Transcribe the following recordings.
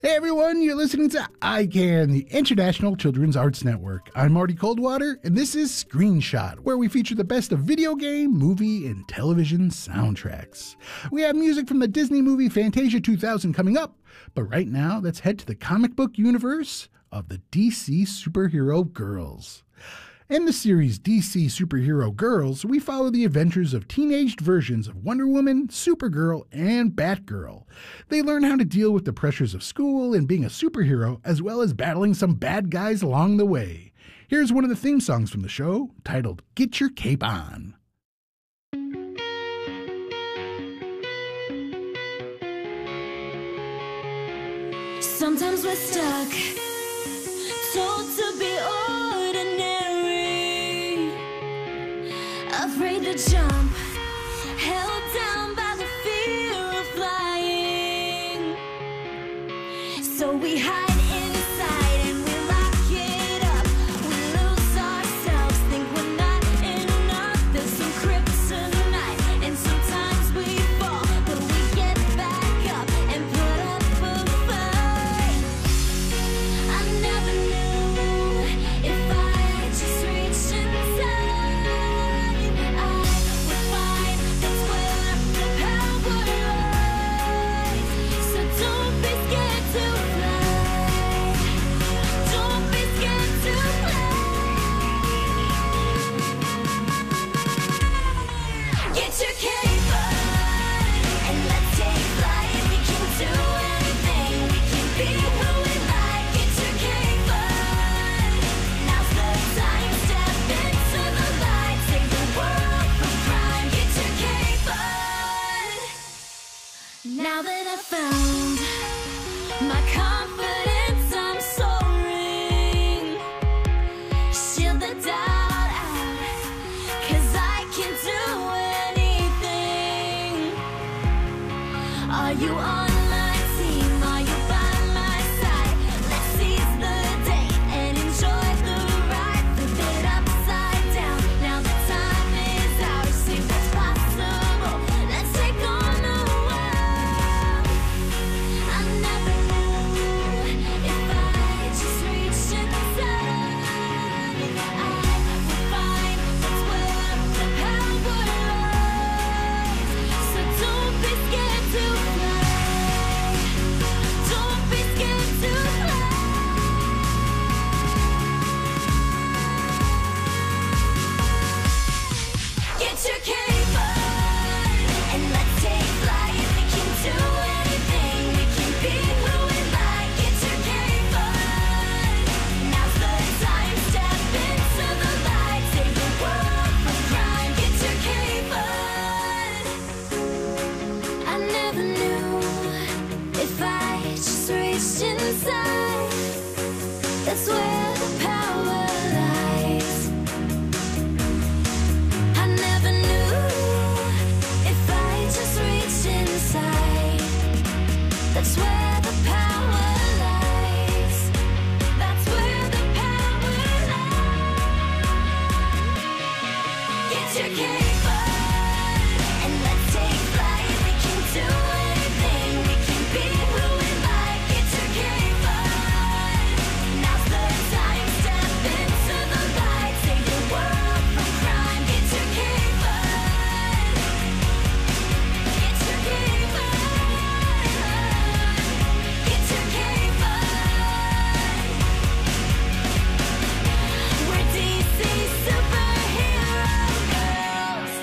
Hey everyone, you're listening to ICANN, the International Children's Arts Network. I'm Marty Coldwater, and this is Screenshot, where we feature the best of video game, movie, and television soundtracks. We have music from the Disney movie Fantasia 2000 coming up, but right now let's head to the comic book universe of the DC Superhero Girls. In the series DC Superhero Girls, we follow the adventures of teenaged versions of Wonder Woman, Supergirl, and Batgirl. They learn how to deal with the pressures of school and being a superhero, as well as battling some bad guys along the way. Here's one of the theme songs from the show, titled Get Your Cape On. Sometimes we're stuck, told to be ordinary, afraid to jump, held down by the fear of flying. So we hide inside and we lock it up. We lose ourselves, think we're not enough. There's some kryptonite and sometimes we fall, but we get back up and put up a fight. I never knew if I just reached inside, I would find that's where the power lies. So don't be scared to fly. Don't be scared to fly. Get your cape on and let's take flight. We can do anything. We can be who we like. Get your cape on. Now's the time. Step into the light. Save the world from crime. Get your cape on. Now that I found my confidence, I'm soaring. Shield the doubt out, 'cause I can do anything. Are you on my team? Are you by my side? Let's seize the day and enjoy the ride. Flip it upside down. Now the time is ours. See what's possible. Let's take on the world. I never knew if I just reached inside, I would find that's where the power lies. So don't be scared to fly. Don't be scared to fly. Get your cape on and let's take flight. We can do anything. We can be who we like. Get your cape on. Now's the time. Step into the light. Save the world from crime. Get your cape on. I never knew if I just reached inside, that's where the power lies. I never knew if I just reached inside, that's where the power lies. That's where the power lies. Get your cape on and let's take flight. We can do anything. We can be who we like. Get your cape on. Now's the time. Step into the light. Save the world from crime. Get your cape on. Get your cape on. Get your cape on. We're DC Superhero Girls.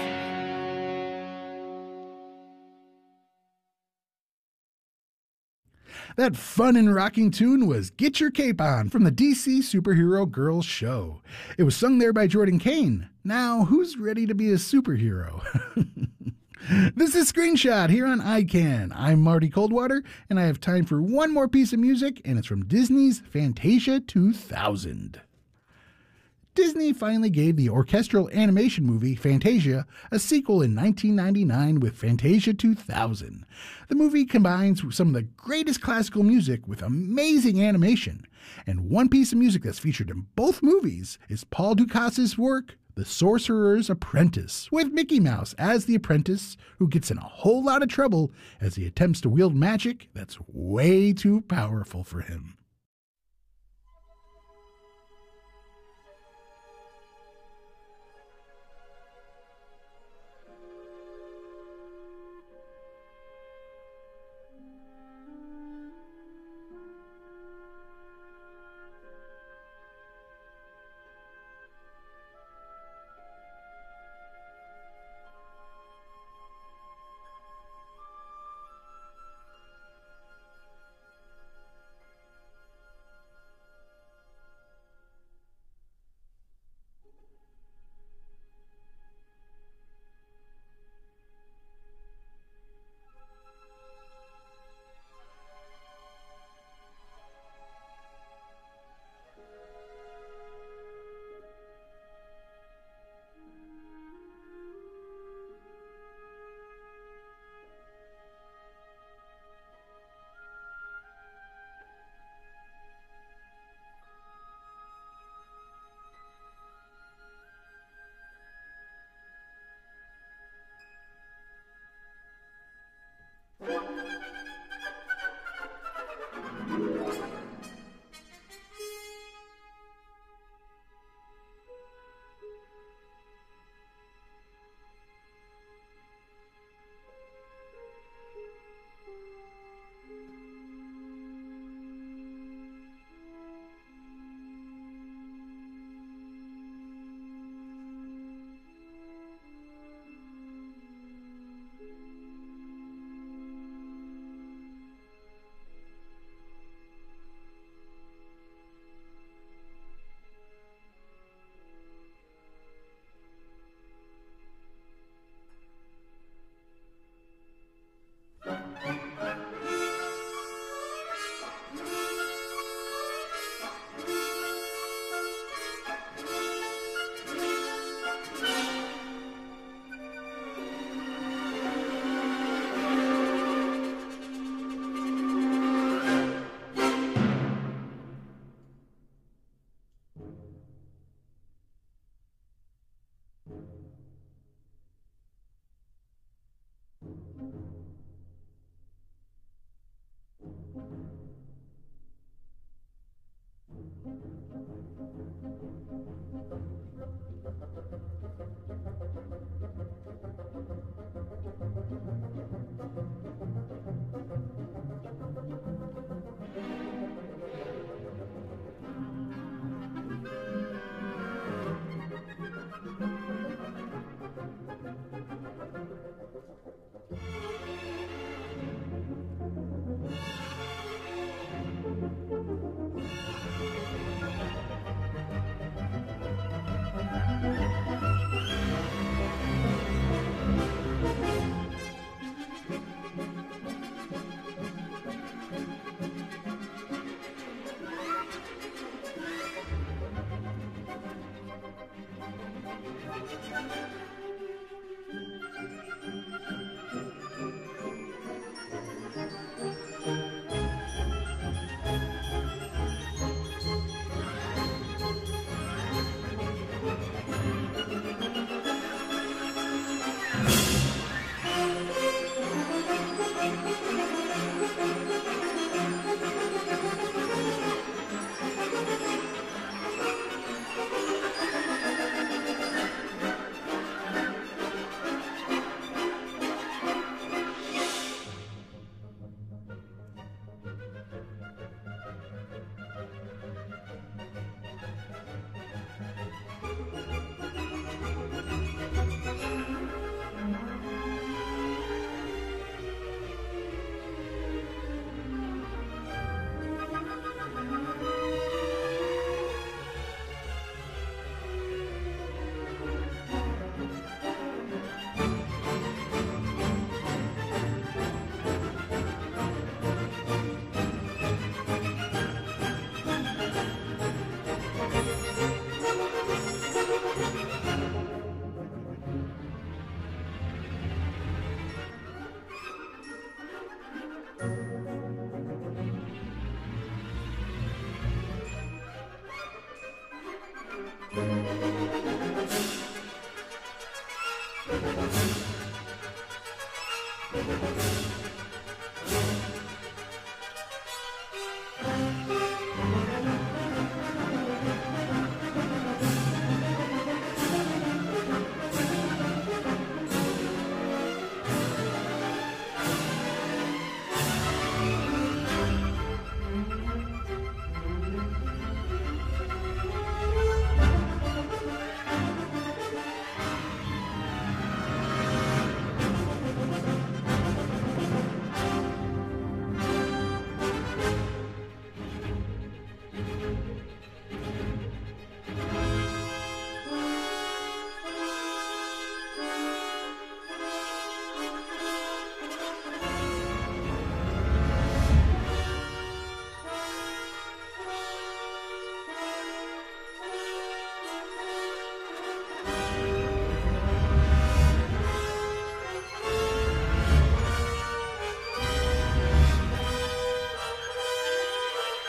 That fun and rocking tune was Get Your Cape On from the DC Superhero Girls show. It was sung there by Jordan Kane. Now, who's ready to be a superhero? This is Screenshot here on ICANN. I'm Marty Coldwater, and I have time for one more piece of music, and it's from Disney's Fantasia 2000. Disney finally gave the orchestral animation movie Fantasia a sequel in 1999 with Fantasia 2000. The movie combines some of the greatest classical music with amazing animation, and one piece of music that's featured in both movies is Paul Dukas' work, The Sorcerer's Apprentice, with Mickey Mouse as the apprentice who gets in a whole lot of trouble as he attempts to wield magic that's way too powerful for him.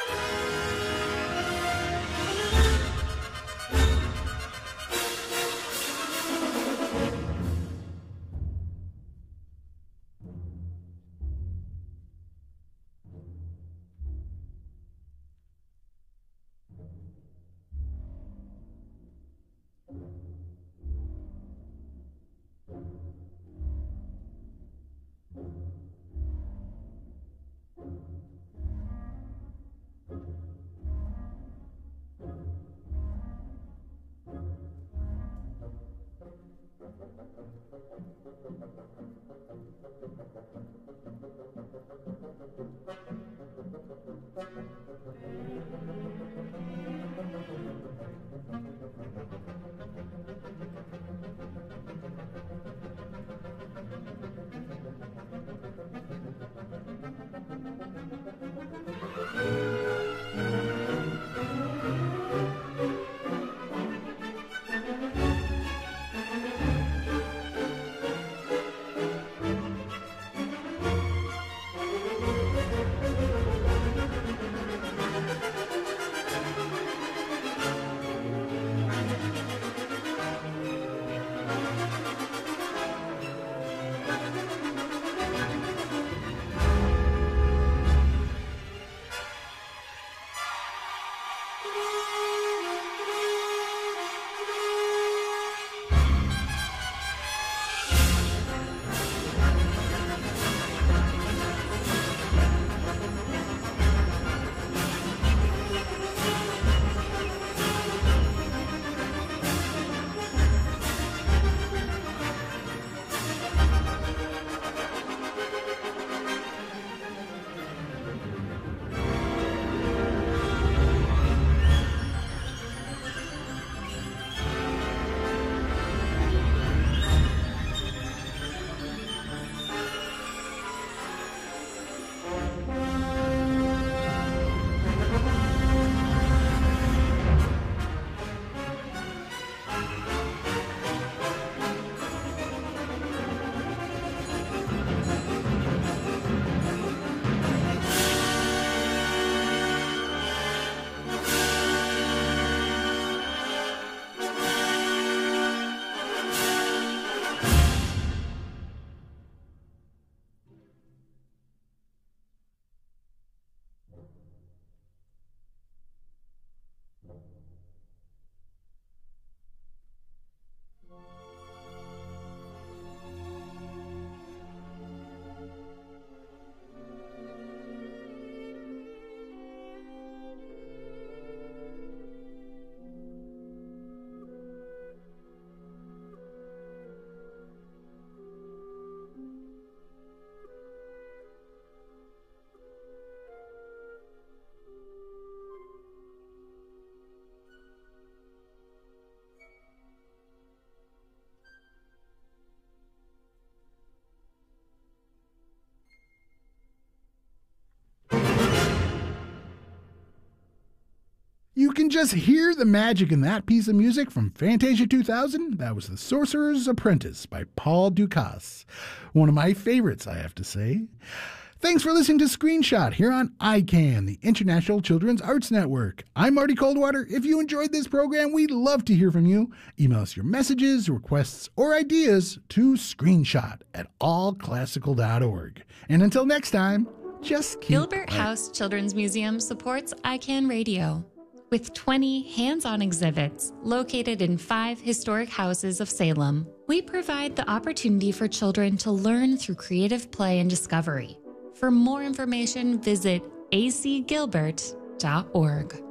You can just hear the magic in that piece of music from Fantasia 2000. That was The Sorcerer's Apprentice by Paul Dukas. One of my favorites, I have to say. Thanks for listening to Screenshot here on ICANN, the International Children's Arts Network. I'm Marty Coldwater. If you enjoyed this program, we'd love to hear from you. Email us your messages, requests, or ideas to screenshot@allclassical.org. And until next time, just keep Gilbert House Children's Museum supports ICANN Radio with 20 hands-on exhibits located in 5 historic houses of Salem. We provide the opportunity for children to learn through creative play and discovery. For more information, visit acgilbert.org.